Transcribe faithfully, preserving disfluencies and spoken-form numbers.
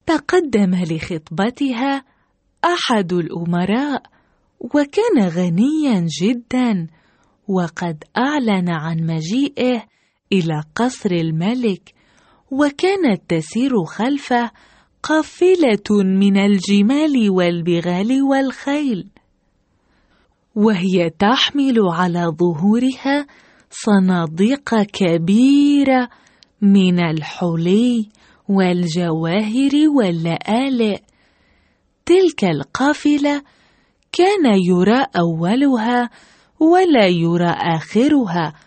تقدم لخطبتها أحد الأمراء، وكان غنيا جدا، وقد أعلن عن مجيئه إلى قصر الملك، وكانت تسير خلفه قافلة من الجمال والبغال والخيل، وهي تحمل على ظهورها صناديق كبيرة من الحلي والجواهر واللآلئ. تلك القافلة كان يرى أولها ولا يرى آخرها،